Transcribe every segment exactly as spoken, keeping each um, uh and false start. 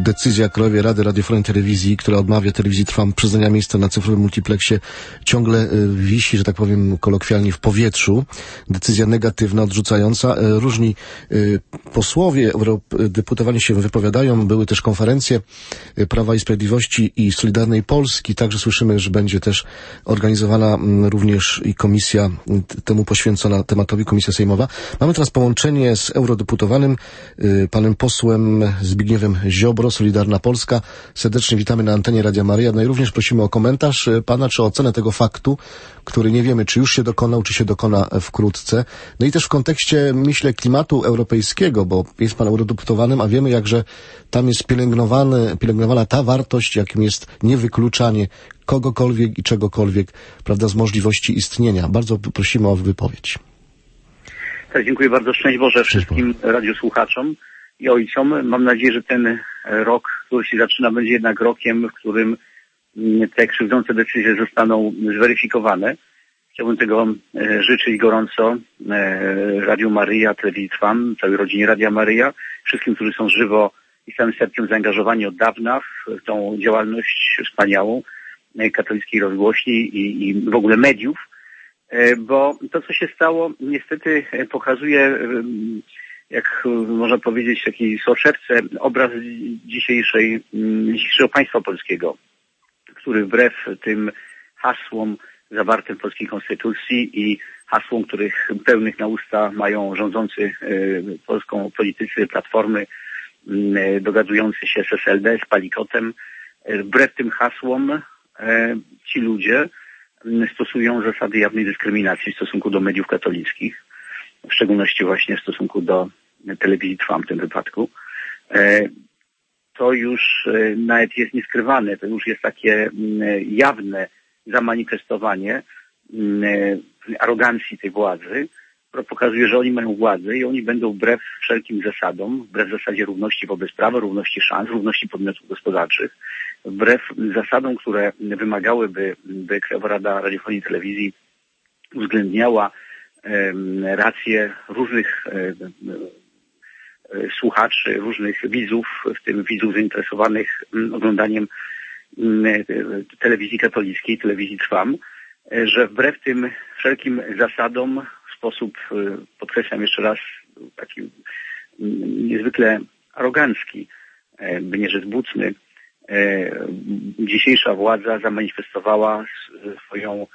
decyzja Krajowej Rady Radiofonii i Telewizji, która odmawia Telewizji Trwam przyznania miejsca na cyfrowym multipleksie, ciągle wisi, że tak powiem kolokwialnie, w powietrzu. Decyzja negatywna, odrzucająca. Różni posłowie, eurodeputowani się wypowiadają. Były też konferencje Prawa i Sprawiedliwości i Solidarnej Polski. Także słyszymy, że będzie też organizowana również i komisja temu poświęcona tematowi, komisja sejmowa. Mamy teraz połączenie z eurodeputowanym, panem posłem Zbigniewem Ziobro, Solidarna Polska. Serdecznie witamy na antenie Radia Maryja. No i również prosimy o komentarz pana, czy ocenę tego faktu, który nie wiemy, czy już się dokonał, czy się dokona wkrótce. No i też w kontekście, myślę, klimatu europejskiego, bo jest pan eurodeputowanym, a wiemy, jakże tam jest pielęgnowany, pielęgnowana ta wartość, jakim jest niewykluczanie kogokolwiek i czegokolwiek, prawda, z możliwości istnienia. Bardzo prosimy o wypowiedź. Tak, dziękuję bardzo. Szczęść Boże wszystkim radiosłuchaczom i ojcom. Mam nadzieję, że ten rok, który się zaczyna, będzie jednak rokiem, w którym te krzywdzące decyzje zostaną zweryfikowane. Chciałbym tego życzyć gorąco Radiu Maryja, Telewizji Trwam, całej rodzinie Radia Maryja, wszystkim, którzy są żywo i z całym sercem zaangażowani od dawna w tą działalność wspaniałą katolickiej rozgłośni i, i w ogóle mediów, bo to, co się stało, niestety pokazuje, jak można powiedzieć, w takiej soczewce obraz dzisiejszej, dzisiejszego państwa polskiego, który wbrew tym hasłom zawartym w polskiej konstytucji i hasłom, których pełnych na usta mają rządzący polską politycy Platformy, dogadujący się z S L D, z Palikotem, wbrew tym hasłom ci ludzie stosują zasady jawnej dyskryminacji w stosunku do mediów katolickich, w szczególności właśnie w stosunku do Telewizji Trwam w tym wypadku. To już nawet jest nieskrywane, to już jest takie jawne zamanifestowanie arogancji tej władzy, która pokazuje, że oni mają władzę i oni będą wbrew wszelkim zasadom, wbrew zasadzie równości wobec prawa, równości szans, równości podmiotów gospodarczych, wbrew zasadom, które wymagałyby, by Krajowa Rada Radiofonii i Telewizji uwzględniała racje różnych słuchaczy, różnych widzów, w tym widzów zainteresowanych oglądaniem telewizji katolickiej, Telewizji Trwam, że wbrew tym wszelkim zasadom w sposób, podkreślam jeszcze raz, taki niezwykle arogancki, by nie rzec bucny, dzisiejsza władza zamanifestowała swoją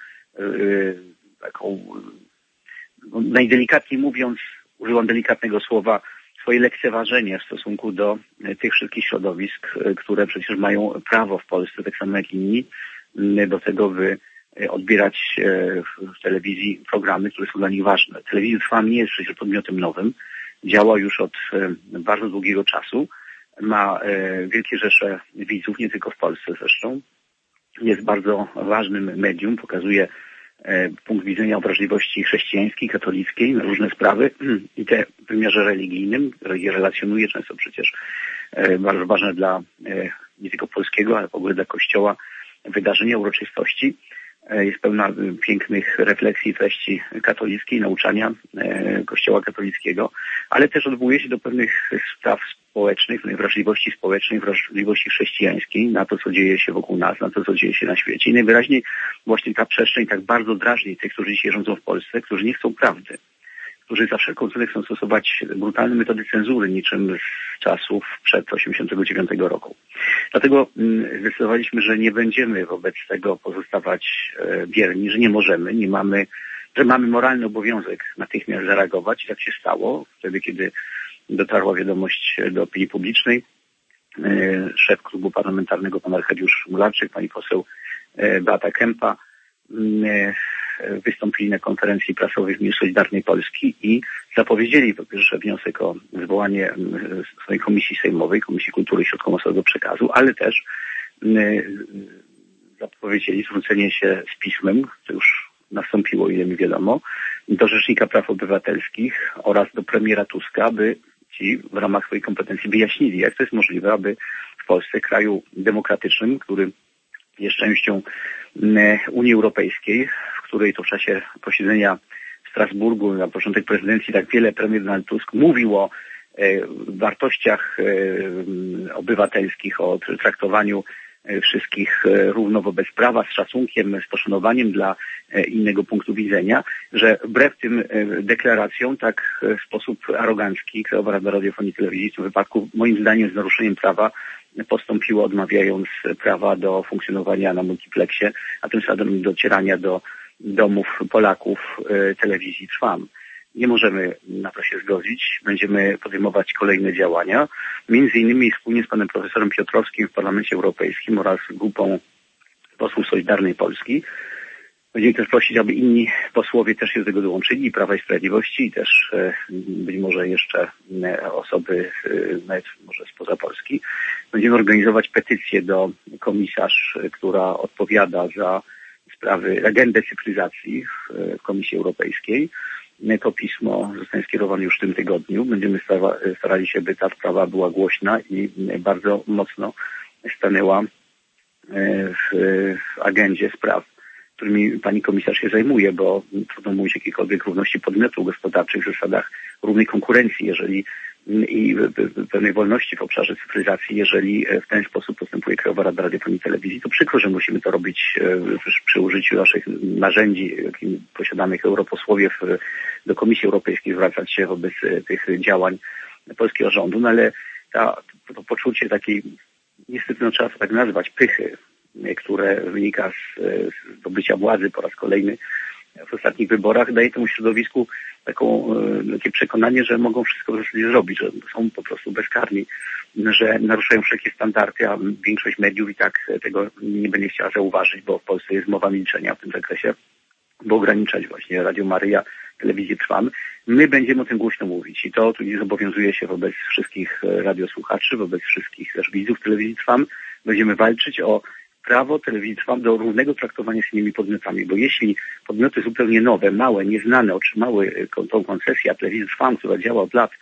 taką, najdelikatniej mówiąc, używam delikatnego słowa, swoje lekceważenie w stosunku do tych wszystkich środowisk, które przecież mają prawo w Polsce, tak samo jak inni, do tego, by odbierać w telewizji programy, które są dla nich ważne. Telewizja Trwam nie jest przecież podmiotem nowym. Działa już od bardzo długiego czasu. Ma wielkie rzesze widzów, nie tylko w Polsce zresztą. Jest bardzo ważnym medium, pokazuje punkt widzenia wrażliwości chrześcijańskiej, katolickiej na różne sprawy i te w wymiarze religijnym, je relacjonuje często przecież bardzo ważne dla nie tylko polskiego, ale w ogóle dla Kościoła wydarzenia, uroczystości. Jest pełna pięknych refleksji treści katolickiej, nauczania Kościoła katolickiego, ale też odwołuje się do pewnych spraw społecznych, wrażliwości społecznej, wrażliwości chrześcijańskiej, na to, co dzieje się wokół nas, na to, co dzieje się na świecie. I najwyraźniej właśnie ta przestrzeń tak bardzo drażni tych, którzy dzisiaj rządzą w Polsce, którzy nie chcą prawdy, którzy za wszelką cenę chcą stosować brutalne metody cenzury, niczym z czasów przed osiemdziesiątego dziewiątego roku. Dlatego zdecydowaliśmy, że nie będziemy wobec tego pozostawać bierni, że nie możemy, nie mamy, że mamy moralny obowiązek natychmiast zareagować. I tak się stało wtedy, kiedy dotarła wiadomość do opinii publicznej. Szef klubu parlamentarnego, pan Arkadiusz Mularczyk, pani poseł Beata Kempa wystąpili na konferencji prasowej w imieniu Solidarnej Polski i zapowiedzieli po pierwsze wniosek o zwołanie swojej komisji sejmowej, Komisji Kultury i Środków Masowego Przekazu, ale też zapowiedzieli zwrócenie się z pismem, to już nastąpiło, ile mi wiadomo, do Rzecznika Praw Obywatelskich oraz do premiera Tuska, aby ci w ramach swojej kompetencji wyjaśnili, jak to jest możliwe, aby w Polsce, kraju demokratycznym, który jest częścią Unii Europejskiej, w której to w czasie posiedzenia w Strasburgu na początek prezydencji tak wiele premier Donald Tusk mówił o wartościach obywatelskich, o traktowaniu wszystkich równo wobec prawa, z szacunkiem, z poszanowaniem dla innego punktu widzenia, że wbrew tym deklaracjom tak w sposób arogancki Krajowa Rada Radiofonii i Telewizji w tym wypadku moim zdaniem z naruszeniem prawa postąpiło, odmawiając prawa do funkcjonowania na multipleksie, a tym samym docierania do domów Polaków telewizji Trwam. Nie możemy na to się zgodzić. Będziemy podejmować kolejne działania, między innymi wspólnie z panem profesorem Piotrowskim w Parlamencie Europejskim oraz grupą posłów Solidarnej Polski. Będziemy też prosić, aby inni posłowie też się do tego dołączyli, i Prawa i Sprawiedliwości, i też być może jeszcze osoby nawet może spoza Polski. Będziemy organizować petycję do komisarz, która odpowiada za sprawy agendy cyfryzacji w Komisji Europejskiej. To pismo zostanie skierowane już w tym tygodniu. Będziemy starali się, by ta sprawa była głośna i bardzo mocno stanęła w, w agendzie spraw, którymi pani komisarz się zajmuje, bo trudno mówić o jakiejkolwiek równości podmiotów gospodarczych, zasadach równej konkurencji, jeżeli i pewnej wolności w obszarze cyfryzacji, jeżeli w ten sposób postępuje Krajowa Rada Radiofonii i Telewizji. To przykro, że musimy to robić przy użyciu naszych narzędzi, jakimi posiadanych europosłowie w, do Komisji Europejskiej, zwracać się wobec tych działań polskiego rządu, no ale ta, to poczucie takiej, niestety no, trzeba to tak nazwać, pychy, które wynika z, z zdobycia władzy po raz kolejny w ostatnich wyborach, daje temu środowisku taką, takie przekonanie, że mogą wszystko w zasadzie zrobić, że są po prostu bezkarni, że naruszają wszelkie standardy, a większość mediów i tak tego nie będzie chciała zauważyć, bo w Polsce jest mowa milczenia w tym zakresie, by ograniczać właśnie Radio Maryja, Telewizję Trwam. My będziemy o tym głośno mówić i to tu zobowiązuje się wobec wszystkich radiosłuchaczy, wobec wszystkich też widzów Telewizji Trwam. Będziemy walczyć o prawo Telewizji Trwam do równego traktowania z innymi podmiotami, bo jeśli podmioty zupełnie nowe, małe, nieznane otrzymały tą koncesję, a Telewizja Trwam, która działa od lat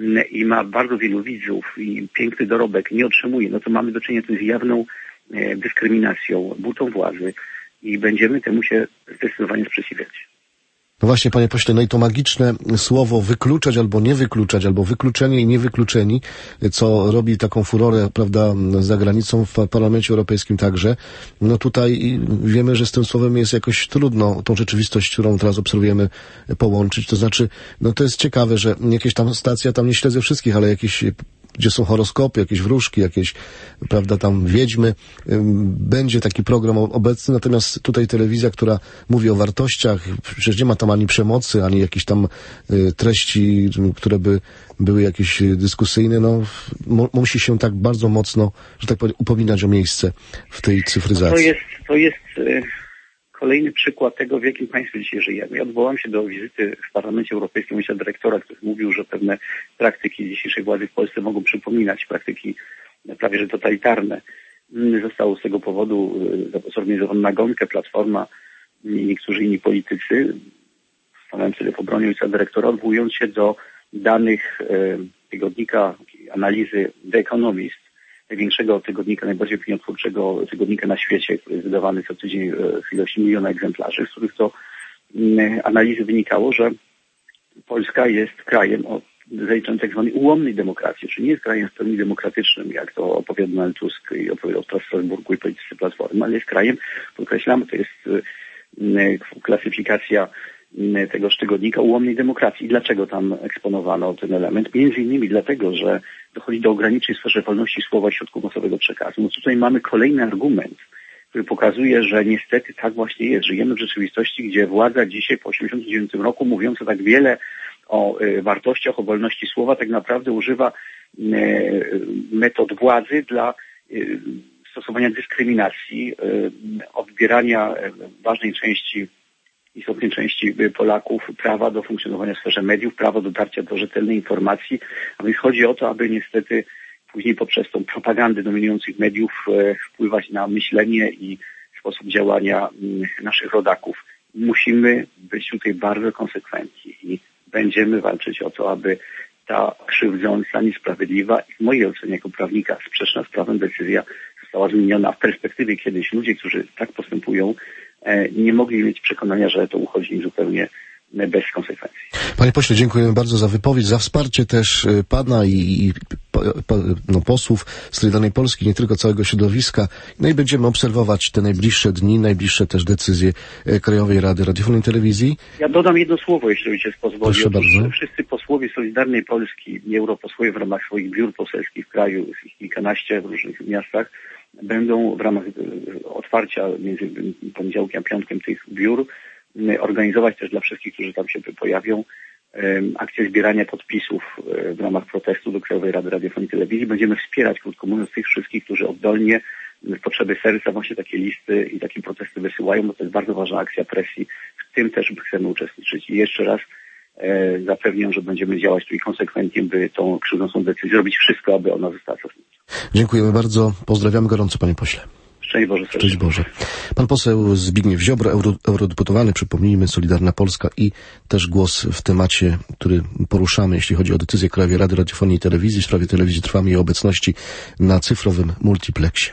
i ma bardzo wielu widzów i piękny dorobek, nie otrzymuje, no to mamy do czynienia z jawną dyskryminacją, butą władzy i będziemy temu się zdecydowanie sprzeciwiać. No właśnie, panie pośle, no i to magiczne słowo wykluczać albo nie wykluczać, albo wykluczenie i niewykluczeni, co robi taką furorę, prawda, za granicą, w Parlamencie Europejskim także. No tutaj wiemy, że z tym słowem jest jakoś trudno tą rzeczywistość, którą teraz obserwujemy, połączyć. To znaczy, no to jest ciekawe, że jakieś tam stacja, tam nie śledzę wszystkich, ale jakieś, gdzie są horoskopy, jakieś wróżki, jakieś, prawda, tam wiedźmy, będzie taki program obecny, natomiast tutaj telewizja, która mówi o wartościach, przecież nie ma tam ani przemocy, ani jakichś tam treści, które by były jakieś dyskusyjne, no mo- musi się tak bardzo mocno, że tak powiem, upominać o miejsce w tej cyfryzacji. To jest, to jest kolejny przykład tego, w jakim państwie dzisiaj żyjemy. Ja odwołam się do wizyty w Parlamencie Europejskim miejsca dyrektora, który mówił, że pewne praktyki dzisiejszej władzy w Polsce mogą przypominać praktyki prawie że totalitarne. Zostało z tego powodu zorganizowana nagonkę, Platforma i niektórzy inni politycy, stanąłem sobie w obronie ojca dyrektora, odwołując się do danych tygodnika analizy The Economist, największego tygodnika, najbardziej opiniotwórczego tygodnika na świecie, który jest wydawany co tydzień w ilości miliona egzemplarzy, z których to analizy wynikało, że Polska jest krajem o zaliczony tak zwanej ułomnej demokracji, czyli nie jest krajem w pełni demokratycznym, jak to opowiada Donald Tusk i opowiadał w Strasburgu i politycy Platformy, ale jest krajem, podkreślamy, to jest klasyfikacja tegoż tygodnika ułomnej demokracji. I dlaczego tam eksponowano ten element? Między innymi dlatego, że dochodzi do ograniczeń w sferze wolności słowa i środków masowego przekazu. No tutaj mamy kolejny argument, który pokazuje, że niestety tak właśnie jest. Żyjemy w rzeczywistości, gdzie władza dzisiaj po osiemdziesiątym dziewiątym roku, mówiąca tak wiele o y, wartościach, o wolności słowa, tak naprawdę używa y, metod władzy dla y, stosowania dyskryminacji, y, odbierania y, ważnej części istotnej części Polaków prawa do funkcjonowania w sferze mediów, prawa do dotarcia do rzetelnej informacji, a więc chodzi o to, aby niestety później poprzez tą propagandę dominujących mediów e, wpływać na myślenie i sposób działania m, naszych rodaków. Musimy być tutaj bardzo konsekwentni i będziemy walczyć o to, aby ta krzywdząca, niesprawiedliwa i w mojej ocenie jako prawnika sprzeczna z prawem decyzja została zmieniona w perspektywie kiedyś. Ludzie, którzy tak postępują, nie mogli mieć przekonania, że to uchodzi im zupełnie bez konsekwencji. Panie pośle, dziękujemy bardzo za wypowiedź, za wsparcie też pana i, i no, posłów Solidarnej Polski, nie tylko całego środowiska. No i będziemy obserwować te najbliższe dni, najbliższe też decyzje Krajowej Rady Radiofonii i Telewizji. Ja dodam jedno słowo, jeśli ojciec pozwoli. Proszę bardzo. Wszyscy posłowie Solidarnej Polski i europosłowie w ramach swoich biur poselskich w kraju, w kilkanaście w różnych miastach, będą w ramach otwarcia między poniedziałkiem a piątkiem tych biur organizować też dla wszystkich, którzy tam się pojawią, akcję zbierania podpisów w ramach protestu do Krajowej Rady Radiofonii i Telewizji. Będziemy wspierać, krótko mówiąc, tych wszystkich, którzy oddolnie w potrzeby serca właśnie takie listy i takie protesty wysyłają, bo to jest bardzo ważna akcja presji. W tym też chcemy uczestniczyć. I jeszcze raz e, zapewniam, że będziemy działać tu i konsekwentnie, by tą krzywdzącą decyzję robić wszystko, aby ona została cofnięta. Dziękujemy bardzo. Pozdrawiamy gorąco, panie pośle. Szczęść Boże. Szczęść Boże. Pan poseł Zbigniew Ziobro, euro, eurodeputowany, przypomnijmy, Solidarna Polska i też głos w temacie, który poruszamy, jeśli chodzi o decyzję Krajowej Rady Radiofonii i Telewizji w sprawie Telewizji Trwam i obecności na cyfrowym multiplexie.